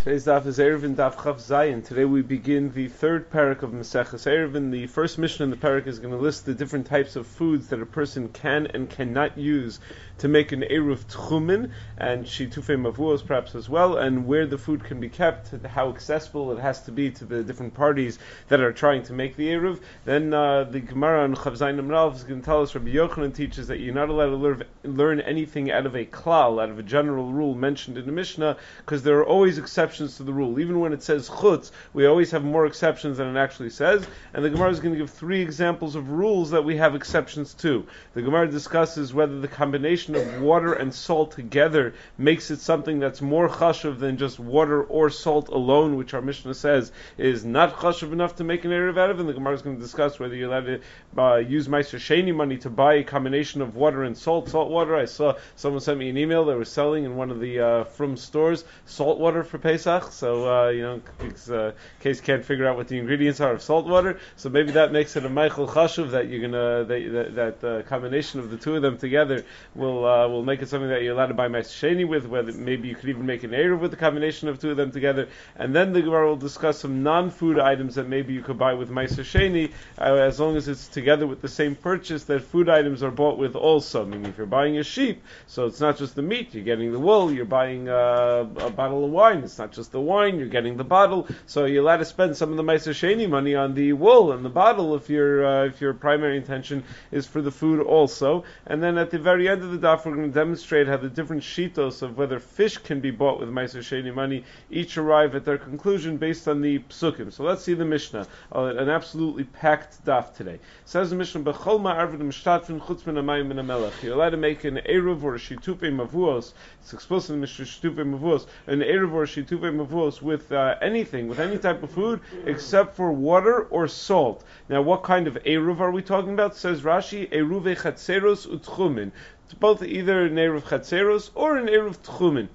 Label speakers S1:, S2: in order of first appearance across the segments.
S1: Today's daf is Eruvin Daf Chav Zayin. Today we begin the third parak of Maseches Eruvin. The first mission in the parak is going to list the different types of foods that a person can and cannot use to make an Eruv Tchumen and Shitufei Mavuos perhaps as well, and where the food can be kept, how accessible it has to be to the different parties that are trying to make the Eruv. Then the Gemara on Chav Zayin Amrav is going to tell us Rabbi Yochanan teaches that you're not allowed to learn anything out of a klal, out of a general rule mentioned in the Mishnah, because there are always exceptions to the rule. Even when it says chutz, we always have more exceptions than it actually says, and the Gemara is going to give three examples of rules that we have exceptions to. The Gemara discusses whether the combination of water and salt together makes it something that's more chashuv than just water or salt alone, which our Mishnah says is not chashuv enough to make an Eruv out of, and the Gemara is going to discuss whether you're allowed to use Meiser Sheni money to buy a combination of water and salt water. I saw someone sent me an email, they were selling in one of the Frum stores salt water for Pesach, so in case you can't figure out what the ingredients are of salt water, so maybe that makes it a Meichel Chashuv that you're gonna that combination of the two of them together will make it something that you're allowed to buy Meiser Sheni with. Whether maybe you could even make an Eruv with the combination of two of them together, and then the Gemara will discuss some non-food items that maybe you could buy with Meiser Sheni, as long as it's together with the same purchase that food items are bought with also. Meaning, if you're buying a sheep, so it's not just the meat, you're getting the wool. You're buying a bottle of wine, it's not just the wine, you're getting the bottle. So you're allowed to spend some of the Meiser Sheni money on the wool and the bottle if your primary intention is for the food also. And then at the very end of the daf, we're going to demonstrate how the different shitos of whether fish can be bought with Meiser Sheni money each arrive at their conclusion based on the psukim. So let's see the Mishnah, an absolutely packed daf today. Says the Mishnah, B'chol ma'arved m'shtatfin chutz min hamayim min hamelech. You're allowed to make an eruv or a shitufei mavuos. It's explicit in Mishnah shitufei mavuos, an eruv or a shitufei mavuos with anything, with any type of food, except for water or salt. Now, what kind of eruv are we talking about? Says Rashi, eruve chatzeros utchumen. It's both either an eruv chatzeros or an eruv tchumen.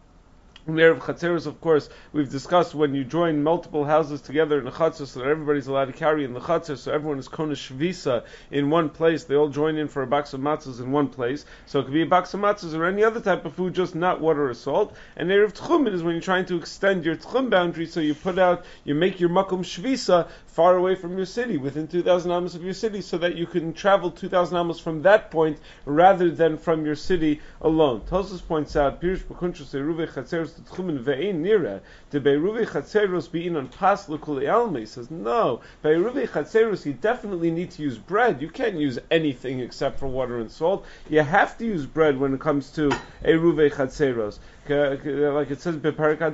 S1: In the Eruv Chatzeros, of course, we've discussed when you join multiple houses together in the Chatzar, so that everybody's allowed to carry in the Chatzar, so everyone is Kona Shvisa in one place. They all join in for a box of matzahs in one place. So it could be a box of matzahs or any other type of food, just not water or salt. And Eruv Tchumen is when you're trying to extend your Tchum boundary, so you make your Makom Shvisa far away from your city, within 2,000 amos of your city, so that you can travel 2,000 amos from that point rather than from your city alone. Tosfos points out, Pirush B'Kuntrus Eruv Chatzeros Tchumen ve'ein nira de Beiruve Chatzeros being on pas l'kuli alma. He says no. Beiruve Chatzeros you definitely need to use bread. You can't use anything except for water and salt. You have to use bread when it comes to Eruve Chatzeros. Like it says, and our entire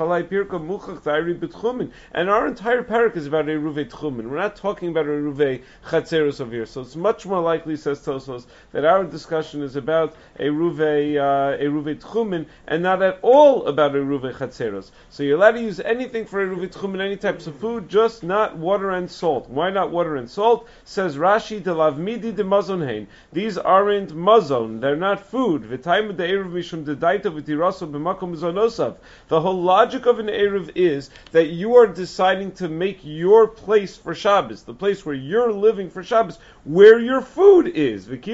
S1: parak is about Eruve Tchumen. We're not talking about Eruve Chatzeros over here. So it's much more likely, says Tosfos, that our discussion is about Eruve Tchumen and not at all about Eruve Chatzeros. So you're allowed to use anything for Eruve Tchumen, any types of food, just not water and salt. Why not water and salt? Says Rashi, de lavmidi de mazon. These aren't mazon, they're not food. V'taimu de Eruv mishum de daita v'tiraso. The whole logic of an Eruv is that you are deciding to make your place for Shabbos, the place where you're living for Shabbos, where your food is. That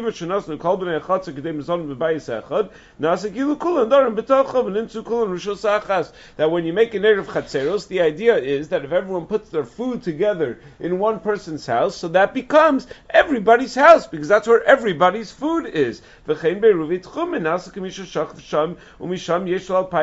S1: when you make an Eruv Chatzeros, the idea is that if everyone puts their food together in one person's house, so that becomes everybody's house, because that's where everybody's food is. The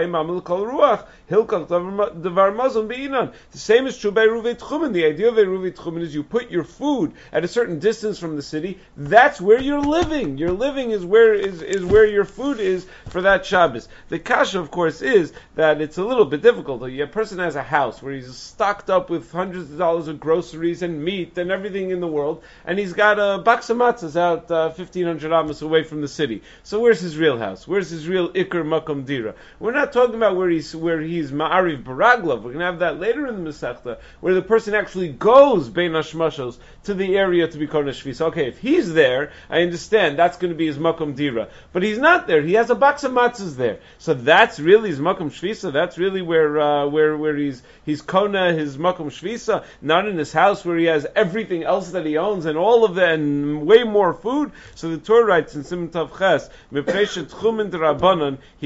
S1: same is true by Eruv Tchumen. The idea of Eruv Tchumen is you put your food at a certain distance from the city. That's where you're living. Your living is where your food is for that Shabbos. The kasha, of course, is that it's a little bit difficult. A person has a house where he's stocked up with hundreds of dollars of groceries and meat and everything in the world, and he's got a box of matzahs out 1,500 amos away from the city. So where's his real house? Where's his real Iker Makom Dira? We're not talking about where he's Ma'ariv Baraglov. We're going to have that later in the Masechta, where the person actually goes Bein Hashmashos to the area to be Kona Shvisa. Okay, if he's there, I understand that's going to be his Makom Dira. But he's not there. He has a box of matzahs there. So that's really his Makom Shvisa. That's really where he's Kona, his Makom Shvisa, not in his house where he has everything else that he owns and all of that and way more food. So the Torah writes in Siman Tav Ches, Mepnei sheTchumen d'Rabbanan, Hikilu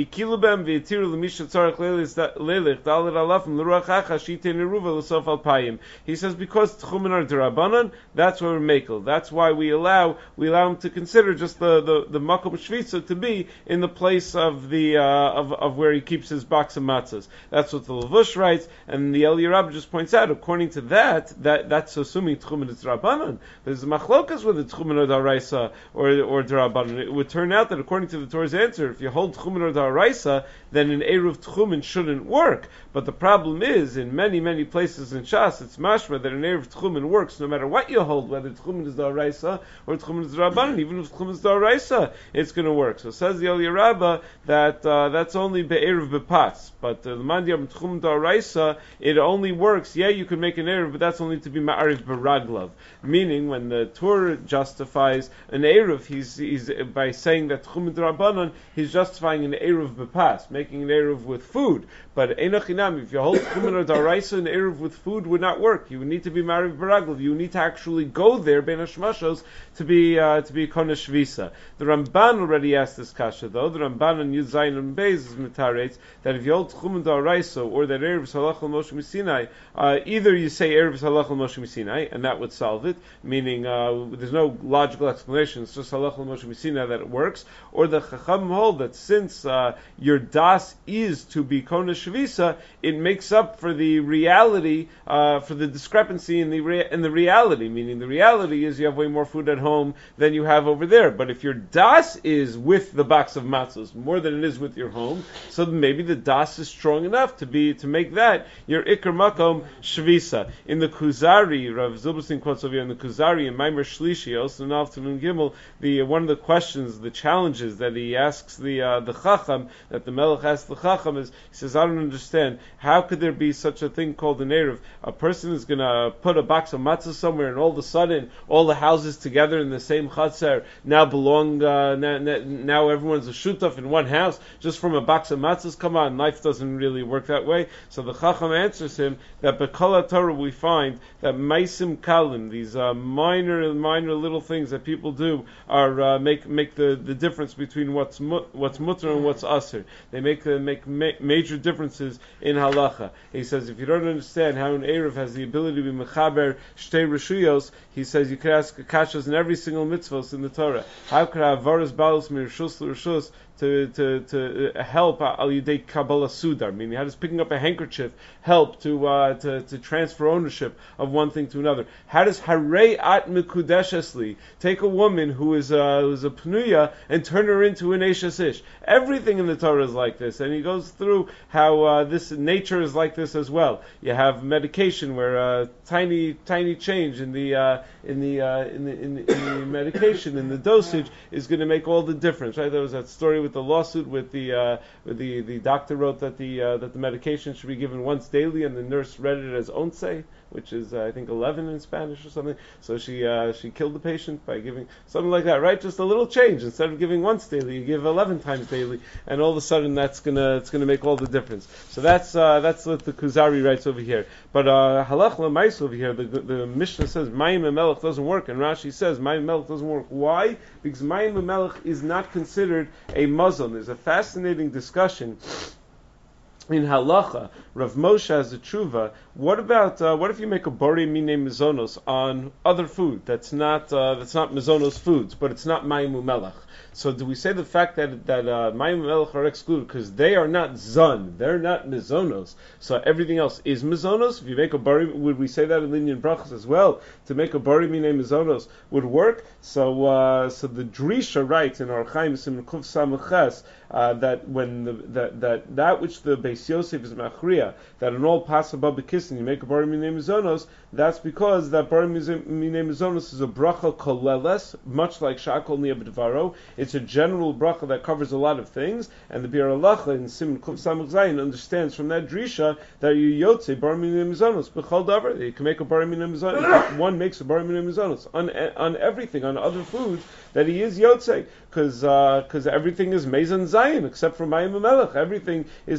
S1: bem v'yitiru l'misha tzarech leilech dalet alafim l'ruach hacha shitei neruva l'sof al payim. He says because tchumen are derabanan, that's why we're makel. That's why we allow him to consider just the makom shvitza to be in the place of the of where he keeps his box of matzahs. That's what the Levush writes, and the Eliyah Rabbah just points out. According to that's assuming tchumen is derabanan. There's machlokas whether tchumen or daraisa or derabanan. It would turn out that according to the Torah's answer, if you hold tchumen or daraisa, then an eruv tchumen shouldn't work. But the problem is, in many places in Shas, it's mashma that an eruv tchumen works no matter what you hold, whether tchumen is daraisa or tchumen is derabanan. Even if tchumen is daraisa, it's going to work. So says the Eliyah Rabbah that that's only be'eruv bepatz. But the mandiyam tchumen daraisa, it only works. Yeah, you can make an eruv, but that's only to be ma'ariv beraglav. Meaning, when the Torah justifies an eruv, he's by saying that tchumen derabanan, he's justifying an eruv bepas, making an eruv with food. But enochinam, if you hold tchumen or daraisa, an eruv with food would not work. You would need to be ma'ariv beraglav. You need to actually go there ben hashmashos to be konesh visa. The Ramban already asked this kasha though. The Ramban on Yud Zayin and Beis is mitaretz that if you hold tchumen daraisa or that eruv halach al Moshe Sinai, either you say eruv halach al Moshe Sinai and that would solve it, meaning there's no logical explanation. It's just halach al Moshe Sinai that it works. Or the Chacham hold that since your das is to be konesh visa, it makes up for the reality, for the discrepancy in the reality. Meaning the reality is you have way more food at home than you have over there. But if your das is with the box of matzos more than it is with your home, so maybe the das is strong enough to make that your ikar makom shvisa. In the Kuzari, Rav Zilberstein quotes over here in the Kuzari in Maimer Shlishi, also in Altanun Gimel, one of the questions, the challenges that he asks the Chacham, that the Melech asks the Chacham is, he says, I don't understand, how could there be such a thing called an eruv? A person is going to put a box of matzah somewhere and all of a sudden all the houses together in the same chatzar now belong, now everyone's a shutaf in one house just from a box of matzahs. Come on, life doesn't really work that way. So the Chacham answers him that B'kol Torah we find that maisim kalim, these minor little things that people do are make the difference between what's mutter and what's aser. They make major differences in halacha. He says if you don't understand how an eruv has the ability to be mechaber shtei reshuyos, he says you could ask kashas in every single mitzvah in the Torah. How could avaras balus mirshus l'reshus to help al yidei kabbalah sudar, meaning how does picking up a handkerchief help to transfer ownership of one thing to another? How does harei at mikudeshesli take a woman who is a pnuya and turn her into an eshes ish? Everything in the Torah is like this, and he goes through how this nature is like this as well. You have medication where a tiny change in the medication, in the dosage, is going to make all the difference. Right? There was that story with the lawsuit with the doctor wrote that the medication should be given once daily, and the nurse read it as once, which is I think 11 in Spanish or something. So she killed the patient by giving something like that, right? Just a little change. Instead of giving once daily, you give 11 times daily, and all of a sudden it's gonna make all the difference. So that's what the Kuzari writes over here. But halach l'mais over here, the Mishnah says Mayim Melech doesn't work, and Rashi says Mayim Melech doesn't work. Why? Because Mayim Melech is not considered a Muslim. There's a fascinating discussion in halacha. Rav Moshe has a tshuva. What if you make a borei minei mizonos on other food that's not mizonos foods, but it's not mayim umelach? So do we say the fact that mayim umelach are excluded because they are not zun, they're not mizonos, so everything else is mizonos? If you make a borei, would we say that in Linyan Brachas as well? To make a borei minei mizonos would work. So the Drisha writes in Orach Chaim Siman Kuf Samachas that when that which the Beis Yosef is machria, that in all pasabah bekisin you make a borei minei mizonos, that's because that borei minei mizonos is a bracha koleles, much like shakol niyabdvaro. It's a general bracha that covers a lot of things, and the Bir Halacha in Siman Kuf Samach Zayin understands from that Drisha that you yotze borei minei mizonos b'chol davar. You can make a borei minei mizonos. One makes a borei minei mizonos on everything, on other foods, that he is yotze, because everything is mezon zayin except for mayim melech. Everything is considered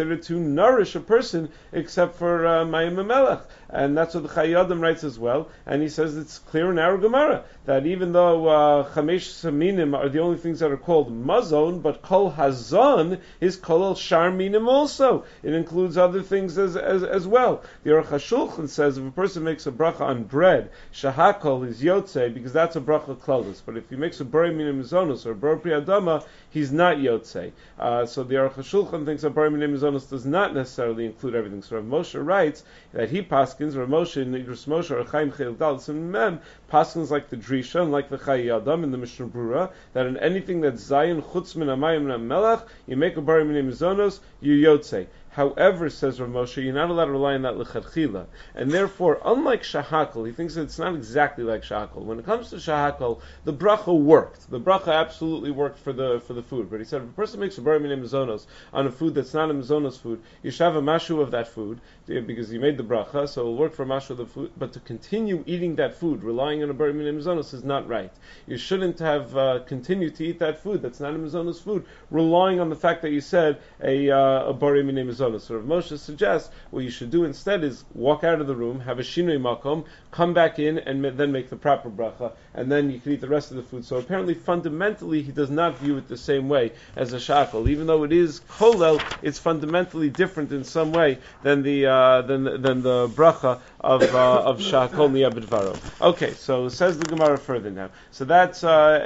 S1: considered to nourish a person except for mayim melech. And that's what the Chayei Adam writes as well. And he says it's clear in our Gemara that even though chamesh saminim are the only things that are called mazon, but kol hazon is kol al shar minim also. It includes other things as well. The Aruch HaShulchan says if a person makes a bracha on bread, shahakol is yotze, because that's a bracha klalus. But if he makes a borei minim mizonos or a borei pri adama, he's not yotze. So the Aruch HaShulchan thinks a borei minim mizonos does not necessarily include everything. So Rav Moshe writes that he paskins, Rav Moshe in Igros Moshe or Chaim Chel Dal Sim Mem, paskins like the Drisha and like the Chayei Adam in the Mishnah Brura, that in anything that's Zayin Chutz Min Amayim Melech, you make a borei minim mizonos, you yotze. However, says Rav Moshe, you're not allowed to rely on that l'chadchila, and therefore, unlike shahakol, he thinks that it's not exactly like shahakol. When it comes to shahakol, the bracha worked. The bracha absolutely worked for the food. But he said, if a person makes a borei minim mizonos on a food that's not a mizonos food, you should have a mashu of that food because you made the bracha, so it'll work for a mashu of the food. But to continue eating that food, relying on a borei minim mizonos, is not right. You shouldn't have continued to eat that food that's not a mizonos food, relying on the fact that you said a borei minim mizonos. So Rav Moshe suggests what you should do instead is walk out of the room, have a shinui makom, come back in, and then make the proper bracha, and then you can eat the rest of the food. So apparently, fundamentally, he does not view it the same way as a shakol. Even though it is kolel, it's fundamentally different in some way than the bracha of shakol niyabedvaro. Okay, so says the Gemara further now. So that's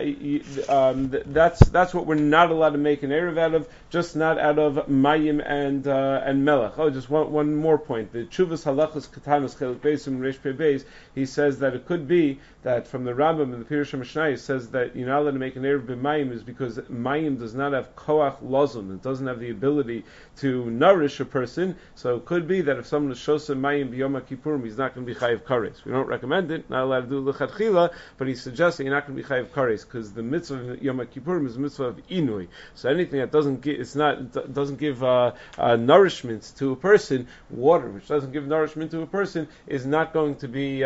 S1: what we're not allowed to make an erev out of, just not out of mayim and melech. Oh, just one more point. The Chuvas Halachas Katanos Chelik Beisim Reish Pei Beis, he says that it could be that from the Rambam and the Pirush HaMishnayos says that you're not allowed to make an erev b'mayim is because mayim does not have koach lozum. It doesn't have the ability to nourish a person. So it could be that if someone is shosa mayim b'yom HaKippurim, he's not going to be chayiv kares. We don't recommend it, not allowed to do l'chadchila, but he suggests that you're not going to be chayiv kares because the mitzvah of Yom HaKippurim is a mitzvah of inui. So anything that doesn't give nourishment to a person, water which doesn't give nourishment to a person is not going to be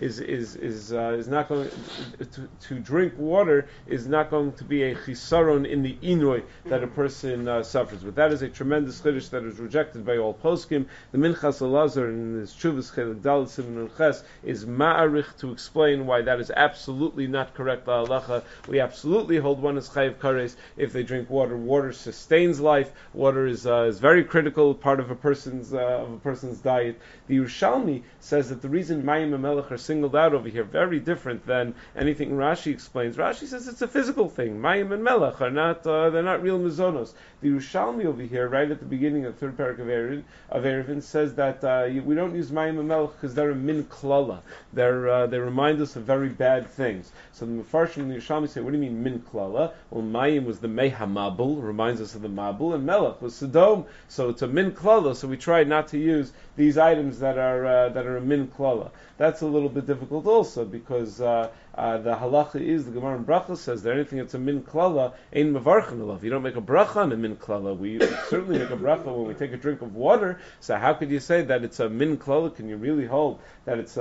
S1: is not going to drink water is not going to be a chisaron in the inui that a person suffers with. That is a tremendous chiddush that is rejected by all poskim. The Minchas Elazar in his Chuvas Chelik Daled Siman Ches is ma'arich to explain why that is absolutely not correct la'alacha. We absolutely hold one as chayiv kares if they drink water. Water sustains life. Water is very critical part of a person's diet. The Yerushalmi says that the reason mayim and melech are singled out over here very different than anything Rashi explains. Rashi says it's a physical thing. Mayim and melech are not they're not real mizonos. The Yerushalmi over here, right at the beginning of the third parak of Eruvin, says that we don't use mayim and melech because they're a min klala. They remind us of very bad things. So the Mefarshim and the Yerushalmi say, what do you mean min klala? Well, mayim was the mei hamabul, reminds us of the mabul, and melech was Sodom. So it's a min klala. So we try not to use these items that are a min klala. That's a little bit difficult also because the halacha is the Gemara in Bracha says that anything that's a min klala ain't mevarchen alav. You don't make a bracha on a min klala. We certainly make a bracha when we take a drink of water. So how could you say that it's a min klala? Can you really hold that it's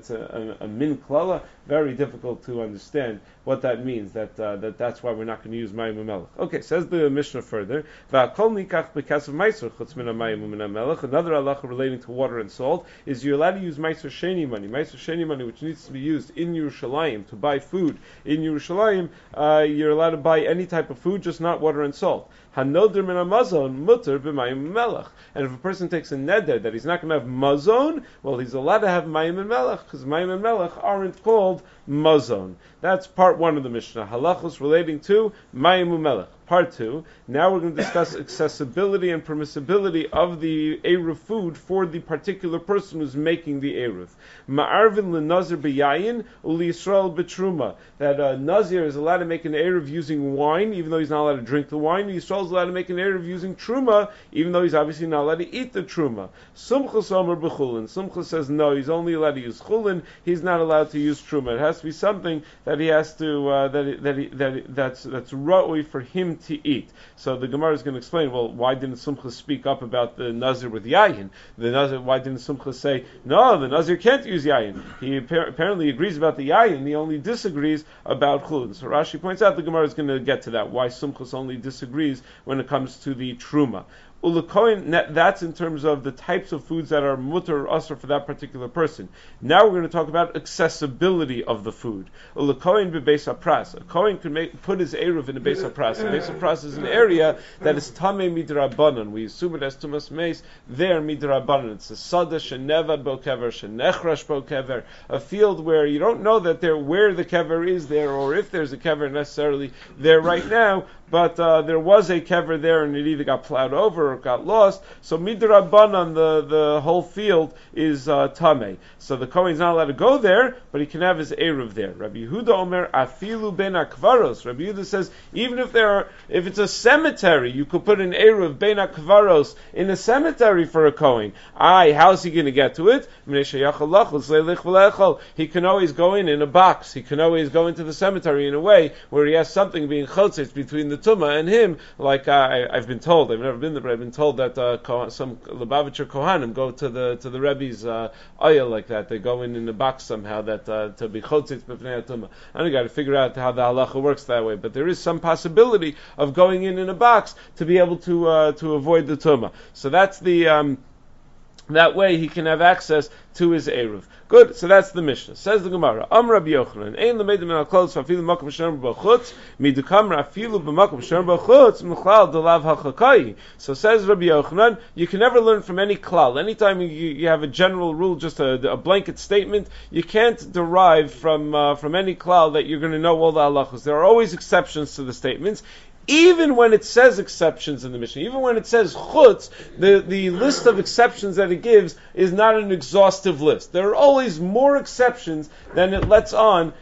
S1: a min klala? Very difficult to understand what that means. That's why we're not going to use mayim u'melech. Okay, says the Mishnah further. V'akol nikach b'kasav meiser chutz min hamayim u'min hamelech. Another halacha relating to water and salt is you're allowed to use meiser sheni money. Meiser sheni money, which needs to be used in Yerushalayim to buy food in Yerushalayim. You're allowed to buy any type of food, just not water and salt. Hanoder min hamazon mutter b'mayim melech. And if a person takes a neder that he's not going to have mazon, well, he's allowed to have mayim and melech because mayim and melech aren't called mazon. That's part one of the Mishnah. Halachos relating to mayim and melech. Part 2, now we're going to discuss accessibility and permissibility of the Eruv food for the particular person who's making the Eruv. Ma'arvin l'nazir b'yayin uli Yisrael b'truma. That a Nazir is allowed to make an Eruv using wine, even though he's not allowed to drink the wine. Yisrael is allowed to make an Eruv using truma, even though he's obviously not allowed to eat the truma. Sumcha somer b'chulin. Sumcha says no, he's only allowed to use chulin. He's not allowed to use truma. It has to be something that he has to that's ra'oi for him to eat. So the Gemara is going to explain, well, why didn't Sumcha speak up about the Nazir with Yayin? Why didn't Sumcha say, no, the Nazir can't use Yayin? He apparently agrees about the Yayin, he only disagrees about Chulin. So Rashi points out the Gemara is going to get to that, why Sumcha only disagrees when it comes to the Truma. That's in terms of the types of foods that are mutter or usher for that particular person. Now we're going to talk about accessibility of the food. A kohen can put his eruv in a beis hapras. A beis hapras is an area that is tamei midrabanan. We assume it as tumas meis. There midrabanan. It's a sada shenevad bo kever, shenechrash bo kever. A field where you don't know that where the kever is there, or if there's a kever necessarily there right now. But there was a kever there, and it either got plowed over or got lost. So midrabanan, the whole field is tamei. So the kohen's not allowed to go there, but he can have his eruv there. Rabbi Yehuda Omer afilu ben akvaros. Rabbi Yehuda says even if it's a cemetery, you could put an eruv ben akvaros in a cemetery for a kohen. How's he going to get to it? He can always go in a box. He can always go into the cemetery in a way where he has something being chotzes between the Tuma and him, like I've been told. I've never been there, but I've been told that some Lubavitcher Kohanim go to the Rebbe's oil like that. They go in a box somehow that to be chotzitz b'fnei Tuma. I got to figure out how the halacha works that way, but there is some possibility of going in a box to be able to avoid the Tuma. So that's the that way he can have access to his eruv. Good. So that's the Mishnah. Says the Gemara. Rabbi Yochanan. Ein lemedim min al-klos v'afilu b'makom she'erim b'chutz midukam afilu b'makom she'erim b'chutz m'chlal delav hachakai. So says Rabbi Yochanan, you can never learn from any klal. Anytime you have a general rule, just a blanket statement, you can't derive from any klal that you're going to know all the halachos. There are always exceptions to the statements. Even when it says exceptions in the Mishnah, even when it says chutz, the list of exceptions that it gives is not an exhaustive list. There are always more exceptions than it lets on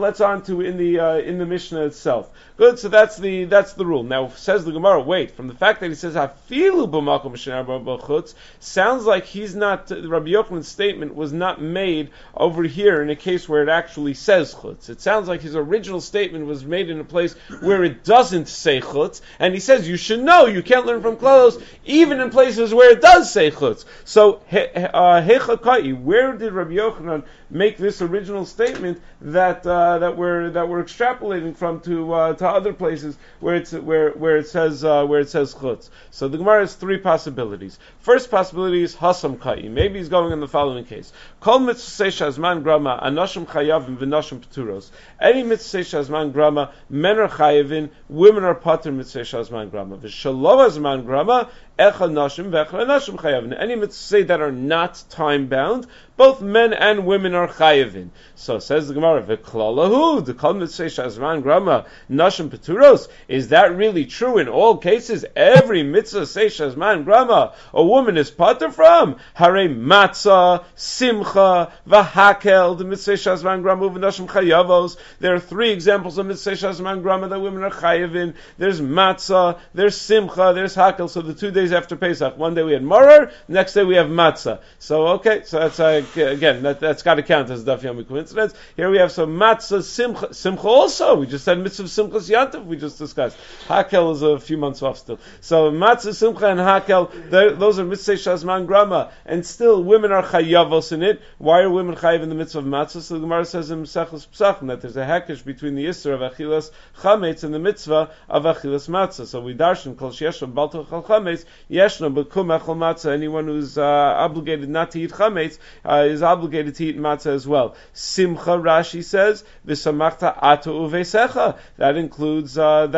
S1: to in the Mishnah itself. Good, so that's the rule. Now says the Gemara, wait, from the fact that he says hafilu b'makom she'erim b'chutz, sounds like he's not. Rabbi Yochanan's statement was not made over here in a case where it actually says chutz. It sounds like his original statement was made in a place where it doesn't say chutz, and he says you should know you can't learn from klalos even in places where it does say chutz. So hechakai, where did Rabbi Yochanan make this original statement that we're extrapolating from to other places where it says chutz? So the Gemara has three possibilities. First possibility is hasam kai. Maybe he's going in the following case: kol mitzvah shazman grama anashim chayavim v'nashim pturos. Any mitzvah shazman grama, men are chayavin, women are patur mitzvah shazman grama. V'shalov hazman grama echad nashim v'echad nashim chayavin. Any mitzvah that are not time bound, both men and women are chayavin. So says the Gemara, v'klalahu the kol mitzvah shazman grama nashim pturos. Is that really true in all cases? Every mitzvah shazman grama a woman is patur from? Hare matzah, simcha, v'hakel, the mitzvah shazman grama v'nashim chayavos. There are three examples of mitzvah shazman grama that women are chayavin. There's matzah, there's simcha, there's hakel. So the 2 days after Pesach, one day we had marar, next day we have matzah. So okay, so that's again that's got to count as daf yomi coincidence. Here we have some matzah, simcha also. We just said mitzvah simchas yantiv. We just discussed. Hakel is a few months off still. So matzah, simcha, and hakel, those are mitzvah shazman grama, and still women are chayavos in it. Why are women chayav in the mitzvah of matzah? So the Gemara says in Mesechus Pesachim that there's a hekesh between the yisur of achilas chametz and the mitzvah of achilas matzah. So we darshan kol sheyeshno balto chal chametz yeshno b'kum echol matzah. Anyone who's obligated not to eat chametz is obligated to eat matzah as well. Simcha, Rashi says, v'samachta atu uvesecha. That includes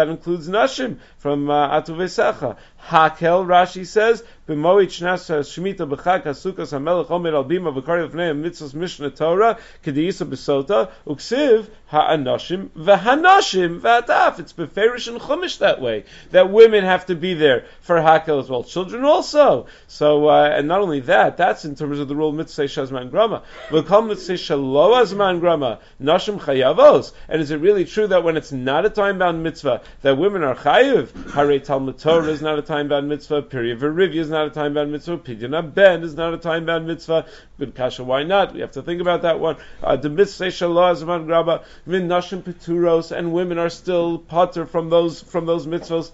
S1: nashim from atu uvesecha. Hakel, Rashi says, b'moed shnas shmita b'chag hasukas hamelech omer al bima v'kari l'fnei mitzvos mishnah Torah kediyisa b'sota uksiv ha'anashim v'hanashim v'ataf. It's beferish and chumash that way, that women have to be there for Hakel as well. Children also. So, and not only that, that's in terms of the rule mitzvah shazman grama. V'kol mitzvah shalo azman grama nashim chayavos. And is it really true that when it's not a time-bound mitzvah, that women are chayiv? Hare Talmud Torah is not a time-bound mitzvah. Period Verivia is not a time-bound mitzvah. Pidyon Ben is not a time-bound mitzvah. Good kasha, why not? We have to think about that one. The mitzvah shalo azman grama v'nashim peturos, and women are still patur from those mitzvahs,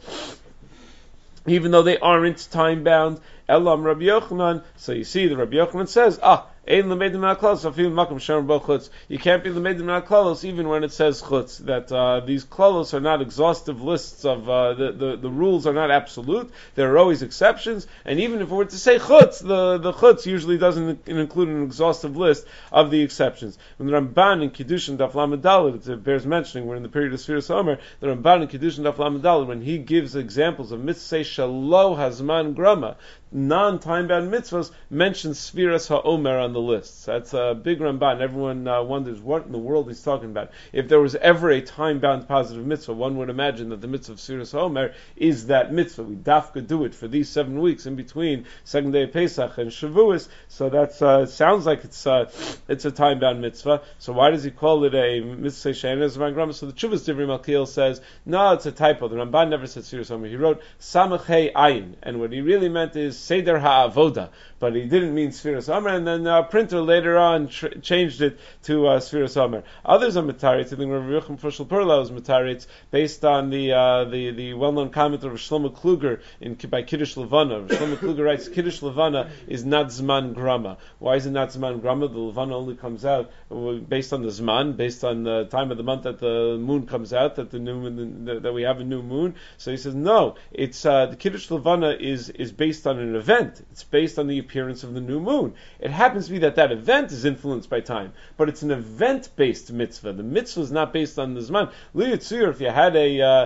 S1: even though they aren't time-bound. Elam Rabbi Yochanan. So you see, the Rabbi Yochanan says, Ein lemedim min haklalos afil makom shemer bo chutz. You can't be lemedim min haklalos even when it says chutz. That these klalos are not exhaustive lists of the rules are not absolute. There are always exceptions, and even if we were to say chutz, the chutz usually doesn't include an exhaustive list of the exceptions. When the Ramban in Kiddushin Daf Lamed Daled, it bears mentioning, we're in the period of Sfiras Omer, the Ramban in Kiddushin Daf Lamed Daled, when he gives examples of mitzvah shalo hazman grama, non-time-bound mitzvahs, mentions Sfiras HaOmer on the list. So that's a big Ramban. Everyone wonders what in the world he's talking about. If there was ever a time-bound positive mitzvah, one would imagine that the mitzvah of Sfiras HaOmer is that mitzvah. We dafka do it for these 7 weeks in between second day of Pesach and Shavuos. So that sounds like it's a time-bound mitzvah. So why does he call it a mitzvah she'ein hazman grama? So the Chuvas Divrei Malkiel says, no, it's a typo. The Ramban never said Sfiras HaOmer. He wrote Samach Hei Ayin, and what he really meant is Seder HaAvoda, but he didn't mean Sfiras Omer, and then printer later on changed it to Sfiras Omer. Others are Mataritz. I think Rabbi Yochanan Fushel Perla was Mataritz, based on the well-known comment of Shlomo Kluger by Kiddush Levana. Shlomo Kluger writes, Kiddush Levana is not Zman Grama. Why is it not Zman Grama? The Levana only comes out based on the Zman, based on the time of the month that the moon comes out, that that we have a new moon. So he says, no, it's the Kiddush Levana is based on an event. It's based on the appearance of the new moon. It happens to be that event is influenced by time, but it's an event-based mitzvah. The mitzvah is not based on the zman. If you had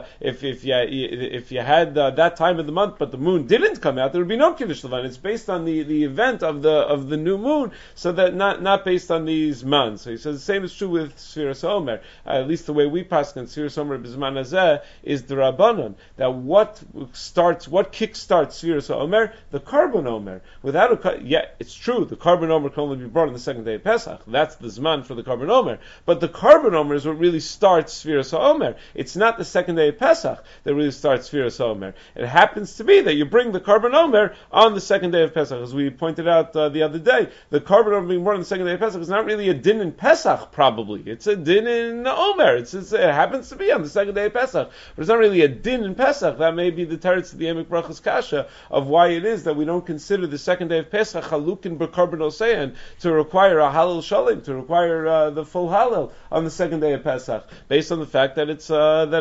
S1: if you had that time of the month, but the moon didn't come out, there would be no kiddush levan. It's based on the event of the new moon, so that not based on these man. So he says the same is true with Sfiras Omer. At least the way we pass on Sfiras Omer b'zman hazeh is the Rabbanon, that what kickstarts Sfiras Omer, the Korban Omer. It's true, the Korban Omer can only be brought on the second day of Pesach. That's the Zman for the Korban Omer. But the Korban Omer is what really starts Sfiras Omer. It's not the second day of Pesach that really starts Sfiras Omer. It happens to be that you bring the Korban Omer on the second day of Pesach. As we pointed out the other day, the Korban Omer being brought on the second day of Pesach is not really a din in Pesach, probably. It's a din in Omer. It happens to be on the second day of Pesach. But it's not really a din in Pesach. That may be the teretz of the Emek Brachas Kasha of why it is that we don't consider the second day of Pesach halukin b'korban osein to require a halal shalim, to require the full halal on the second day of Pesach, based on the fact that it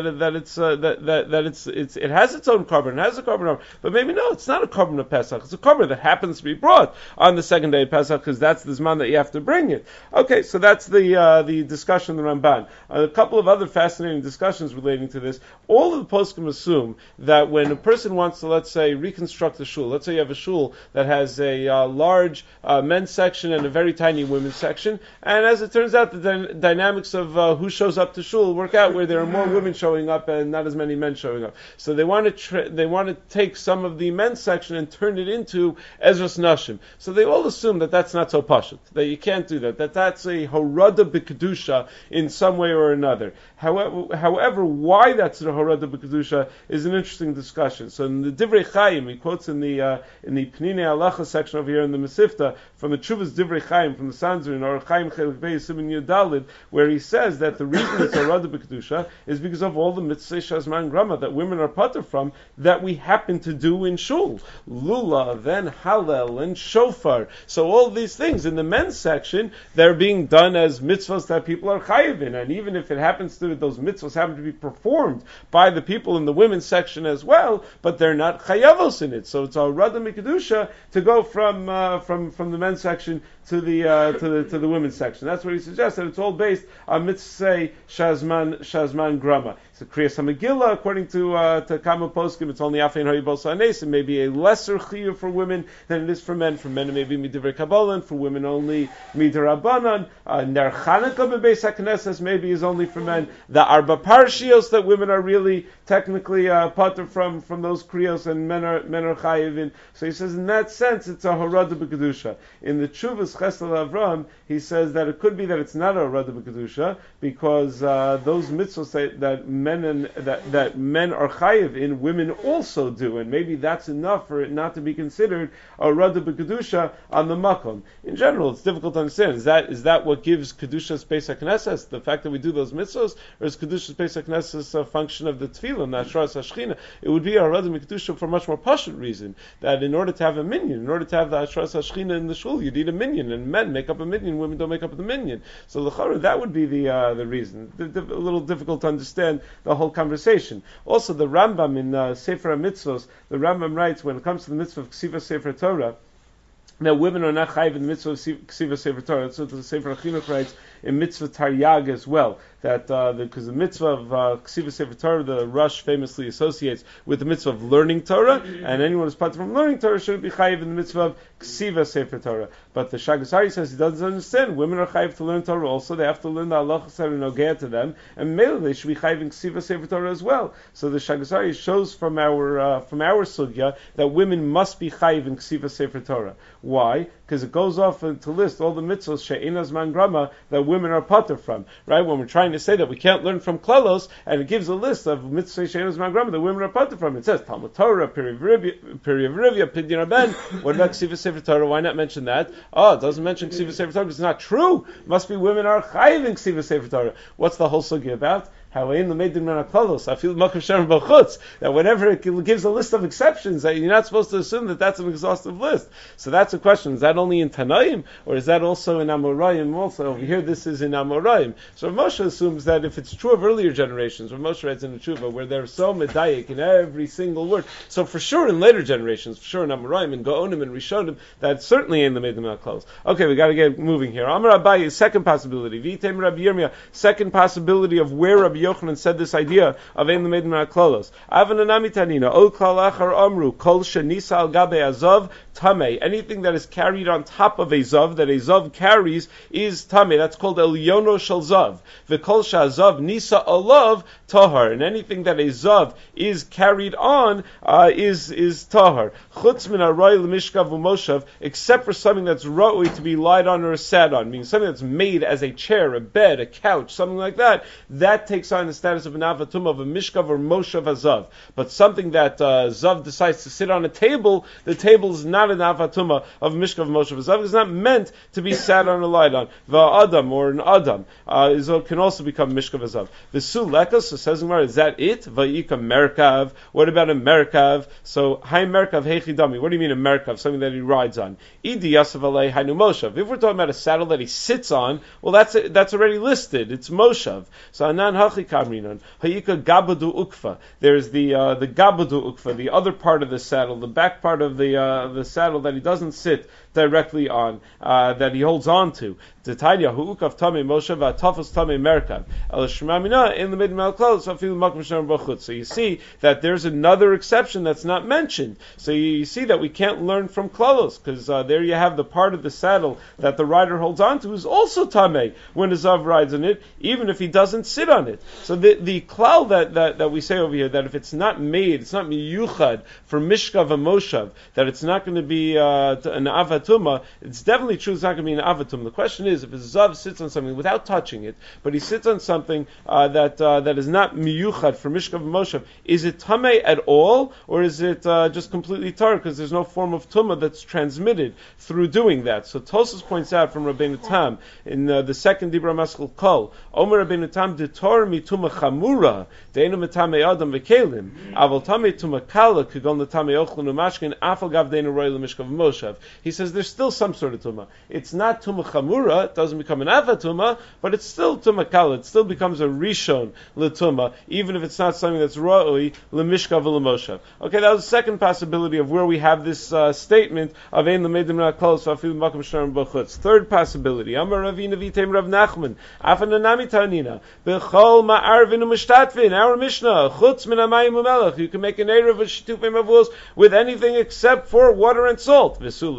S1: has its own korban, it has a korban, but maybe no, it's not a korban of Pesach. It's a korban that happens to be brought on the second day of Pesach because that's the zman that you have to bring it. Okay, so that's the discussion of the Ramban. A couple of other fascinating discussions relating to this. All of the poskim assume that when a person wants to, let's say, reconstruct a shul, let's say you have a shul that has a large men's section and a very tiny women's section, and as it turns out, the dynamics of who shows up to shul work out where there are more women showing up and not as many men showing up. So they want to take some of the men's section and turn it into Ezras Nashim. So they all assume that that's not so pashut, that you can't do that that's a horada b'kedusha in some way or another. However, why that's a horada b'kedusha is an interesting discussion. So in the Divrei Chaim, he quotes in the Pnei Halacha section over here in the Mesifta from the Chuvas Divrei Chaim from the Sanzrin or Chaim Chelik Beis Siman Yudalid, where he says that the reason it's a horada b'kedusha is because of all the mitzvah shazman grama that women are patur from that we happen to do in shul, lulav and halal and shofar. So all these things in the men's section, they're being done as mitzvahs that people are chayiv in, and even if it happens to those mitzvahs happen to be performed by the people in the women's section as well, but they're not chayavos in it. So it's a horada b'kedusha to go from the men's section to the women's section. That's what he suggests, that it's all based on mitzvah shazman grama. So Kriyas HaMegillah, according to Kama Poskim, it's only Afein Hayibos Hanes. It may be a lesser chiyuv for women than it is for men. For men, it may be Midivrei Kabbalah, and for women only Midirabanan. Ner Chanukah Bebeis HaKnesses maybe is only for men. The Arba Parshios that women are really technically patur from those kriyos, and men are chayivin. So he says in that sense it's a horada b'kedusha. In the Chuvas Chesed Avram, he says that it could be that it's not a horada b'kedusha because those mitzvahs that men men are chayiv in, women also do, and maybe that's enough for it not to be considered a rada b'kedusha on the makom. In general, it's difficult to understand. Is that what gives kedusha's Pesach Knesses, the fact that we do those mitzvos, or is kedusha's Pesach Knesses a function of the tefillah, the ashras hashchina? It would be a rada b'kedusha for a much more pashut reason, that in order to have a minyan, in order to have the ashras hashchina in the shul, you need a minyan, and men make up a minyan, women don't make up the minyan. So that would be the reason. A little difficult to understand the whole conversation. Also, the Rambam in Sefer HaMitzvos, the Rambam writes, when it comes to the mitzvah of Ksiva Sefer Torah, that women are not chayiv in the mitzvah of Ksiva Sefer Torah. That's what the Sefer HaChinuch writes in mitzvah Taryag as well. That because the mitzvah of Ksiva Sefer Torah, the Rush famously associates with the mitzvah of learning Torah, and anyone who's part from learning Torah shouldn't be chayiv in the mitzvah of Ksiva Sefer Torah. But the Shagas Hari says he doesn't understand. Women are chayiv to learn Torah also. They have to learn the halachos that are nogea to them, and maybe they should be chayiv in Ksiva Sefer Torah as well. So the Shagas Hari shows from our sugya that women must be chayiv in Ksiva Sefer Torah. Why? Because it goes off to list all the mitzvahs she'enas man grama that women are pater from. Right? When we're trying to say that we can't learn from klalos, and it gives a list of mitzvahs she'enas man grama that women are pater from. It says Talmud Torah, Peri Rivia, Pidyon Rabben. What about Ksiva Sefer Torah? Why not mention that? Oh, it doesn't mention Ksiva Sefer Torah because it's not true. Must be women are chayiv in Ksiva Sefer Torah. What's the whole sugya about? That whenever it gives a list of exceptions, that you're not supposed to assume that that's an exhaustive list. So that's a question. Is that only in Tanaim, or is that also in Amoraim also? Over here, this is in Amoraim. So Rav Moshe assumes that if it's true of earlier generations, Rav Moshe writes in the Tshuva, where they're so medayik in every single word, so for sure in later generations, for sure in Amoraim, and Gaonim, and Rishonim, that certainly ain't the Medim HaKlos. Okay, we got to get moving here. Amar Abaye, second possibility. Vitem Rabbi Yirmiyah, second possibility of where Rabbi Yochanan said this idea of Ein L'Medim HaKlolos. Avananami Tanina, O Klal Achar Amru, Kol Shenisa Al Gabe Azov, Tameh. Anything that is carried on top of a Zav, that a Zav carries, is Tameh. That's called Elyono Shel Zav. V'Kol Sha'Zav Nisa Alav, Tahar. And anything that a Zav is carried on, is Tahar. Chutz Min HaRoi L'Mishkav U'Moshav, except for something that's Roi to be lied on or sat on, meaning something that's made as a chair, a bed, a couch, something like that, that takes on the status of an avatum, of a mishkav or moshav azav. But something that zav decides to sit on a table, the table is not an avatum of mishkav moshav azav. It's not meant to be sat on or lied on. Va'adam, or an adam, can also become mishkav azav. V'su lekas, so says Gemara, is that it? Va'ika merkav. What about a merkav? So hai merkav heichidami. What do you mean a merkav? Something that he rides on. Idi yasav alei hainu moshav. If we're talking about a saddle that he sits on, well, that's already listed. It's moshav. So anan hachi kamrinon hayika gabadu ukfa. There's the gabadu ukfa, the other part of the saddle, the back part of the saddle that he doesn't sit directly on, that he holds on to. Detanya hu'ukav tamei moshav atafos tamei merkav el shmamina in the Medim HaKlolos afilu makom shnam b'chutz. So you see that there's another exception that's not mentioned. So you see that we can't learn from klalos, because there you have the part of the saddle that the rider holds on to is also tamei when a zav rides on it, even if he doesn't sit on it. So the klal that we say over here, that if it's not made, it's not miyuchad for mishkav and moshav, that it's not going to be an avatuma, it's definitely true it's not going to be an avatum. The question is, if a zav sits on something without touching it, but he sits on something that is not miyuchad for mishkav and moshav, is it tamei at all, or is it just completely tar, because there's no form of tumah that's transmitted through doing that? So Tosfos points out from Rabbeinu Tam in the second Dibra Maskul Kol, Omer Rabbeinu Tam detor mituma chamura deinu mitame adam v'kelim aval tame tuma kala kigol netame ochlun umashkin afal gav deinu roy lemishkav moshav. He says there's still some sort of tuma. It's not tuma chamura, it doesn't become an avatuma, but it's still tuma kala. It still becomes a rishon letuma, even if it's not something that's roy lemishkav v'lemoshav. Okay, that was the second possibility of where we have this statement of ein l'medim HaKlolos v'afilu makom shnarim b'chutz. Third possibility, Amar Ravina v'iteim Rav Nachman afananami tanina b'chol ma'arvin u'mishtatvin. Our Mishnah chutz min hamayim u'melech. You can make an erev of shetufim avos with anything except for water and salt. V'su lekad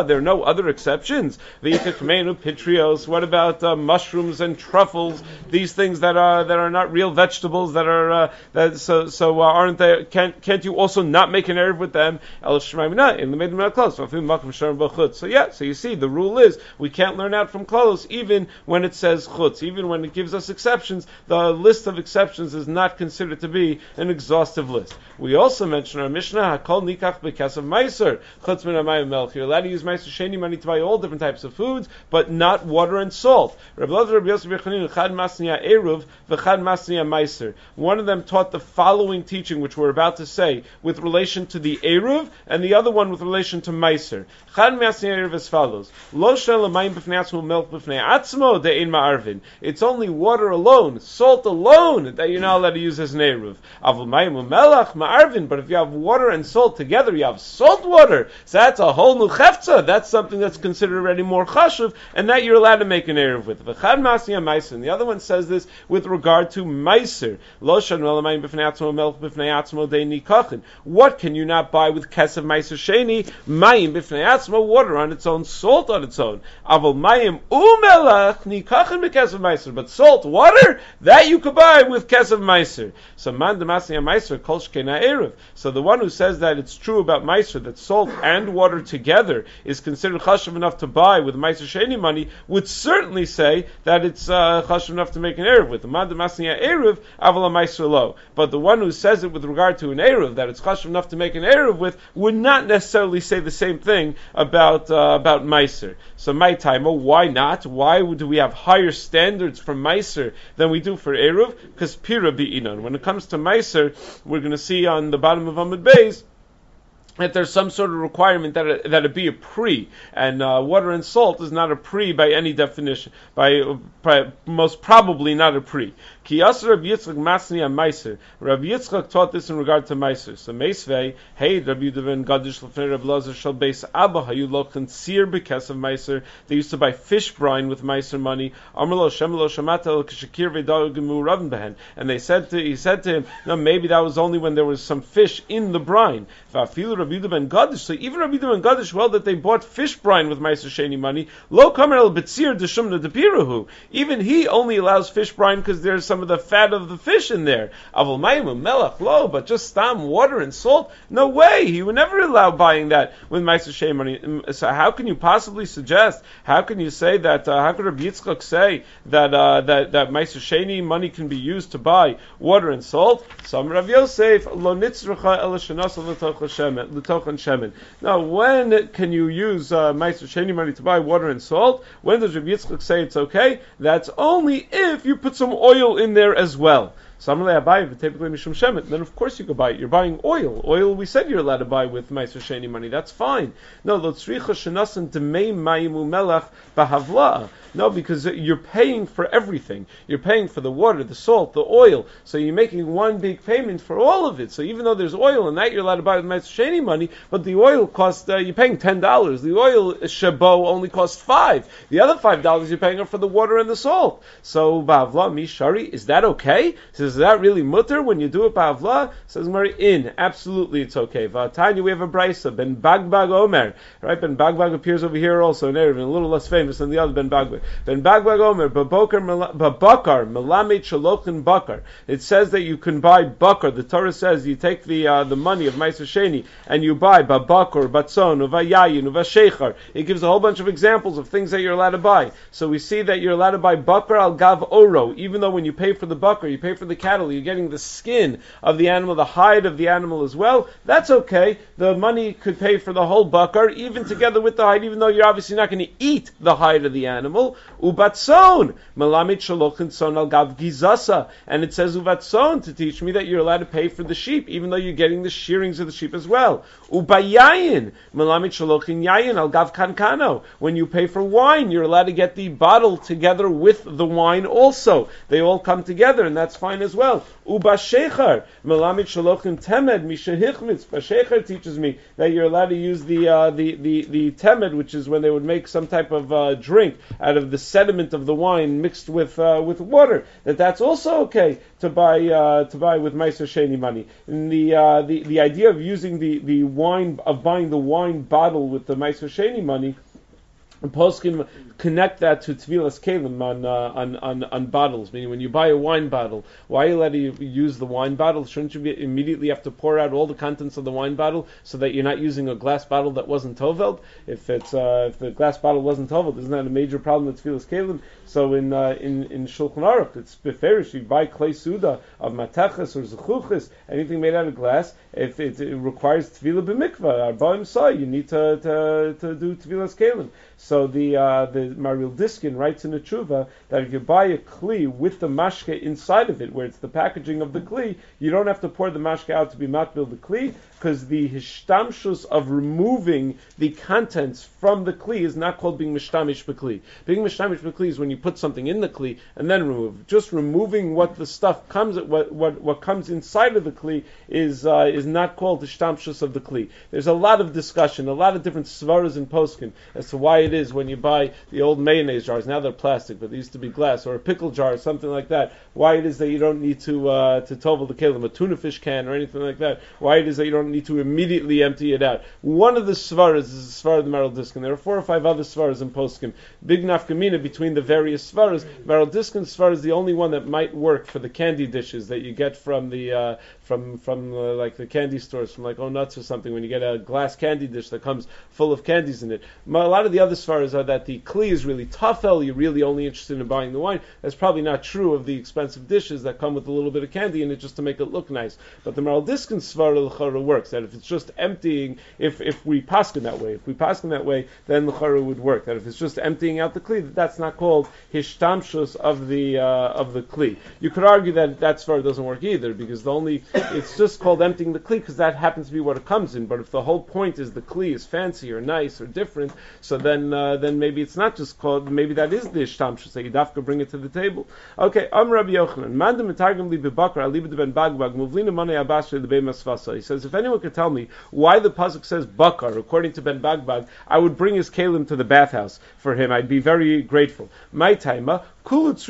S1: There are no other exceptions. Pitrios. What about mushrooms and truffles? These things that are not real vegetables that are aren't they? Can't you also not make an erev with them? So yeah, so you see, the rule is we can't learn out from Klalos even when it says chutz, even when it gives us exceptions. The list of exceptions is not considered to be an exhaustive list. We also mention our Mishnah, Hakol nikach b'kasav meiser, chutz min hamayim melch. You're allowed to use meiser sheni money to buy all different types of foods, but not water and salt. Rabbi Yosef Yechanin, chad masniya eruv, v'chad masniya meiser. One of them taught the following teaching, which we're about to say, with relation to the eruv, and the other one with relation to meiser. Chad masniya eruv as follows: Lo shel hamayim b'fnei atzmo milk b'fnei atzmo de'ein ma'arvin. It's only water alone, salt alone, that you're not allowed to use as an eruv. Avul mayim u'melach ma'arvin. But if you have water and salt together, you have salt water. So that's a whole new chefza. That's something that's considered already more chashuv, and that you're allowed to make an eruv with. V'chad masniya meiser. And the other one says this with regard to meiser. Lo shel hamayim b'fnei atzmo milk b'fnei atzmo de'ein nikachin. What can you not buy with kesef meiser sheni? Mayim b'fnei atzmo, water on its own, salt on its own. Avul mayim u'melach nikachin b'kesef meiser. But salt, water, that you could buy with kesef meiser. So man demasniya meiser kol shkena eruv. So the one who says that it's true about meiser, that salt and water together is considered chashuv enough to buy with meiser sheni money, would certainly say that it's chashuv enough to make an eruv with. Man demasniya eruv aval meiser lo. But the one who says it with regard to an eruv, that it's chashuv enough to make an eruv with, would not necessarily say the same thing about meiser. So my timer, why not? Why do we have higher standards for meiser than we do for eruv? Because pira bi'inon. When it comes to meiser, we're going to see on the bottom of Amud Beis that there's some sort of requirement that it be a pre, and water and salt is not a pre by any definition, by most probably not a pre. Ki yasser Rabbi Yitzchak masniya meiser. Rabbi Yitzchak taught this in regard to meiser. So meisvei, hey, Rabbi Yehuda ben Gadish l'fnei Rabbi Lazar shel beis Abba hayu lochen sir b'kesef meiser. They used to buy fish brine with meiser money. Amar lo Shem lo shamata el k'shekir v'dal gemu ravin behen. And he said to him, no, maybe that was only when there was some fish in the brine. V'afilu Rabbi Yehuda ben Gadish. So even Rabbi Yehuda ben Gadish, well, that they bought fish brine with meiser sheni money. Lo kamer el betzir d'shumna d'pirahu. Even he only allows fish brine because there's some of the fat of the fish in there. Avol mayim melach lo, but just stam water and salt? No way. He would never allow buying that with meiser sheni money. So how can you possibly suggest? How can you say that? How could Rabbi Yitzchak say that meiser sheni money can be used to buy water and salt? Some Rav Yosef lo nitzrucha el shenas l'tochan shemen. Now, when can you use meiser sheni money to buy water and salt? When does Rabbi Yitzchak say it's okay? That's only if you put some oil in there as well. Then of course you could buy it. You're buying oil. Oil we said you're allowed to buy with meiser sheni money. That's fine. No, no, because you're paying for everything. You're paying for the water, the salt, the oil. So you're making one big payment for all of it. So even though there's oil and that you're allowed to buy with meiser sheni money, but the oil costs, you're paying $10. The oil shabo only costs $5. The other $5 you're paying are for the water and the salt. So ba'avla mishari, is that okay? Is that really mutter when you do it ba'avla? Says Mari, absolutely it's okay. V'atanya, we have a brisa, Ben Bagbag Omer. Right, Ben Bagbag appears over here also in Erev, a little less famous than the other Ben Bagbag. Ben Bagbag Omer, babakar melamed shalochin bakar. It says that you can buy bakar. The Torah says you take the money of meiser sheni and you buy babakar, batzon, uvayayin, uvashechar. It gives a whole bunch of examples of things that you're allowed to buy. So we see that you're allowed to buy bakar al gav oro, even though when you pay for the bakar, you pay for the cattle, you're getting the skin of the animal, the hide of the animal as well. That's okay. The money could pay for the whole bakar, even together with the hide, even though you're obviously not going to eat the hide of the animal. Ubatzon, melamit shalochin son al gav gizasa, and it says ubatzon to teach me that you're allowed to pay for the sheep, even though you're getting the shearings of the sheep as well. Ubayayin, melamit shalochin yayin al gav kankano. When you pay for wine, you're allowed to get the bottle together with the wine also. They all come together, and that's fine as well. Ubashechar melamid shalochin temed mishahichmitz. Bashechar teaches me that you're allowed to use the temed, which is when they would make some type of drink out of the sediment of the wine mixed with water. That's also okay to buy with Meiser Sheni money. And the idea of using the wine, of buying the wine bottle with the Meiser Sheni money, and poskim connect that to Tvilas Kalim on bottles. Meaning, when you buy a wine bottle, why are you allowed to use the wine bottle? Shouldn't you immediately have to pour out all the contents of the wine bottle so that you're not using a glass bottle that wasn't toveld? If the glass bottle wasn't toveld, isn't that a major problem with Tvilas Kalim? So in Shulchan Aruch, it's beferish. You buy clay suda of matachas or zechuchis, anything made out of glass. If it requires tvila b'mikvah, arbaim say you need to do Tvilas Kalim. So the Maril Diskin writes in a tshuva that if you buy a kli with the mashke inside of it, where it's the packaging of the kli, you don't have to pour the mashke out to be matbil the kli, because the hishtamshus of removing the contents from the kli is not called being mishtamish b'kli. Being mishtamish b'kli is when you put something in the kli and then remove. Just removing what the stuff comes, what comes inside of the kli is not called the hishtamshus of the kli. There's a lot of discussion, a lot of different svaras and poskin as to why it is when you buy the old mayonnaise jars, now they're plastic, but they used to be glass, or a pickle jar or something like that, why it is that you don't need to tovel the kelim, a tuna fish can or anything like that, why it is that you don't need to immediately empty it out. One of the svaras is the svar of the Maral Diskin. There are 4 or 5 other svaras in poskim. Big nafkamina between the various svaras. Maral Diskin's svar is the only one that might work for the candy dishes that you get from the like the candy stores, from like Nuts or something, when you get a glass candy dish that comes full of candies in it. A lot of the other svaras are that the kli is really tafel, you're really only interested in buying the wine. That's probably not true of the expensive dishes that come with a little bit of candy in it just to make it look nice. But the Maral Diskin svara l'chara works, that if it's just emptying, if we paskin that way, then l'chara would work. That if it's just emptying out the kli, that's not called hishtamshus of the kli. You could argue that svara doesn't work either, because it's just called emptying the kli because that happens to be what it comes in. But if the whole point is the kli is fancy or nice or different, so then maybe it's not just called, maybe that is the ishtamshus, that you dafka bring it to the table. Okay, Rabbi Yochanan, Mandam Mitargim li bebakar, alibid ben bagbag, muvlina manei abashe lebei masvasa. He says, if anyone could tell me why the pasuk says bakar, according to Ben Bagbag, I would bring his kalim to the bathhouse for him. I'd be very grateful. My taima, all the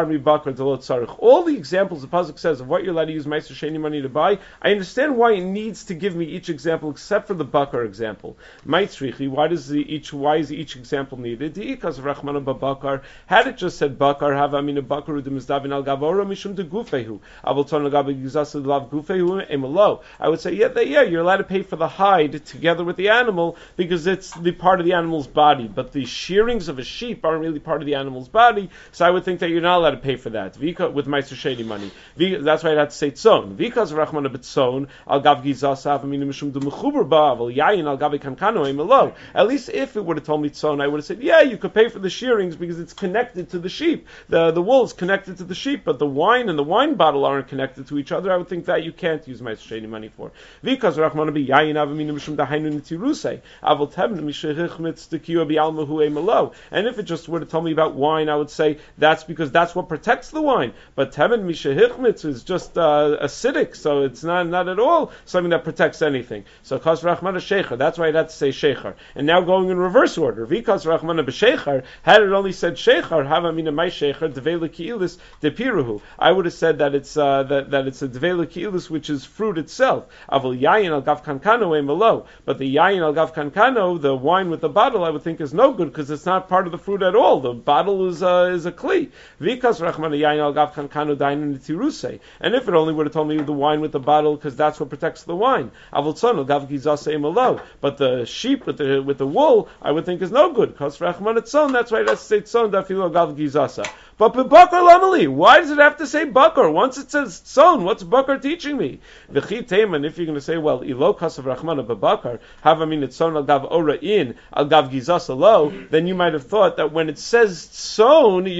S1: examples the pasuk says of what you're allowed to use Meiser Sheni money to buy, I understand why it needs to give me each example except for the bakar example. Why is each example needed? Because of Rachmana Babakar, had it just said bakar, have amina bakar udimizdavin al gavora mishum de gufehu, avulton al gavigizasa lav gufehu emelo. I would say, yeah, you're allowed to pay for the hide together with the animal because it's the part of the animal's body, but the shearings of a sheep aren't really part of the animal's body. So I would think that you're not allowed to pay for that with Meiser Sheni money. That's why I'd have to say tzon. Because Rachmana b'tzon al gav gizasav aminu mishum de mechuber ba'aval yayin al gavi kankano emelo. At least if it would have told me tzon, I would have said, yeah, you could pay for the shearings because it's connected to the sheep. The wool is connected to the sheep, but the wine and the wine bottle aren't connected to each other. I would think that you can't use Meiser Sheni money for. Because Rachmana b'yayin aminu mishum dahainu nitirusei aval tevna mishechichmitz dekiwa bi'almahu emelo. And if it just would have told me about wine, I would say that's because that's what protects the wine. But temen mishehichmitz is just acidic, so it's not at all something that protects anything. So kas rachmana shecher, that's why I'd have to say shecher. And now going in reverse order, vikas rachmana b'shecher, had it only said shecher, havamina my shecher devela ki'ilis depiruhu. I would have said that it's that it's a devela ki'ilis, which is fruit itself. Avol yayin al gav kankano emelo. But the yayin al gav kankano, the wine with the bottle, I would think is no good because it's not part of the fruit at all. The bottle is a kli. Vikas rachmana yayin al gav kankano dainu nitirusei. And if it only would have told me the wine with the bottle, because that's what protects the wine. Avol tzon al gav gizasa emelo. But the sheep with the wool, I would think is no good. Because rachmana tzon, that's why that's say tzon dafilo al gav gizasa. But bakar lamali, why does it have to say bakar? Once it says tzon, what's bakar teaching me? V'chi teman, if you're going to say, well, ilo kasav rachmana b'bakar, have amin tzon al gav ora in al gav gizasa lo, then you might have thought that when it says tzon, you're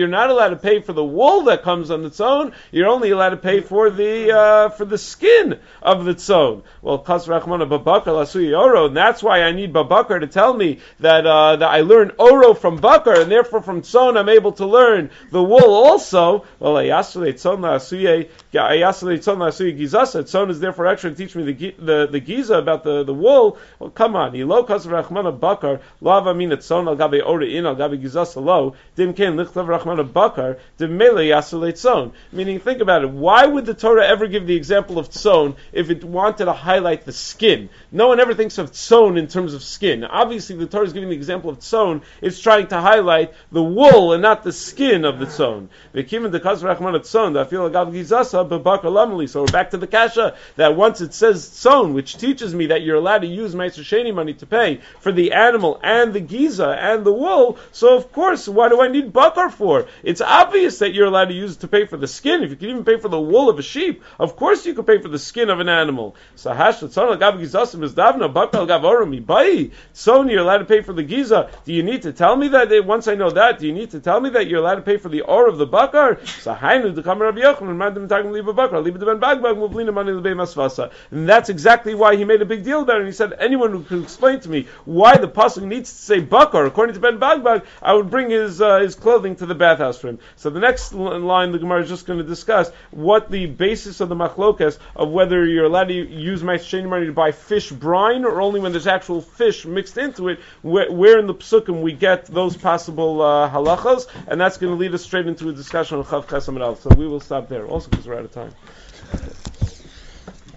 S1: you're not allowed to pay for the wool that comes on the tzon. You're only allowed to pay for the skin of the tzon. Well, kas rachmana babakar lasui oro, and that's why I need babakar to tell me that I learn oro from bakar, and therefore from tzon I'm able to learn the wool also. Well, ayasule tzon lasuye gizasa. Tzon is therefore actually teach me the giza about the wool. Well, come on, ilo kas rachmana bakar lava min tzon al gabe oro in al gabe gizasa lo dim ken lichtav rachmana bakar dim mele yasule tzon. Meaning, think about it. Why would the Torah ever give the example of tzon if it wanted to highlight the skin? No one ever thinks of tzon in terms of skin. Obviously, the Torah is giving the example of tzon. It's trying to highlight the wool and not the skin of the tzon. So we're back to the kasha that once it says tzon, which teaches me that you're allowed to use Meiser Sheni money to pay for the animal and the giza and the wool, so of course, why do I need bakar for? It's obvious that you're allowed to use it to pay for the skin. If you can even pay for the wool of a sheep, of course you can pay for the skin of an animal. So Tzon, you're allowed to pay for the giza. Do you need to tell me that? Once I know that, do you need to tell me that you're allowed to pay for the or of the bakar? And that's exactly why he made a big deal about it. And he said, anyone who can explain to me why the pasuk needs to say bakar, according to Ben Bagbag, I would bring his clothing to the bathhouse for him. So the next line the Gemara is just going to discuss what the basis of the machlokas of whether you're allowed to use my sheni money to buy fish brine or only when there's actual fish mixed into it, where in the psukim we get those possible halachas, and that's going to lead us straight into a discussion on Chav Chesam and Aleph. So we will stop there, also because we're out of time.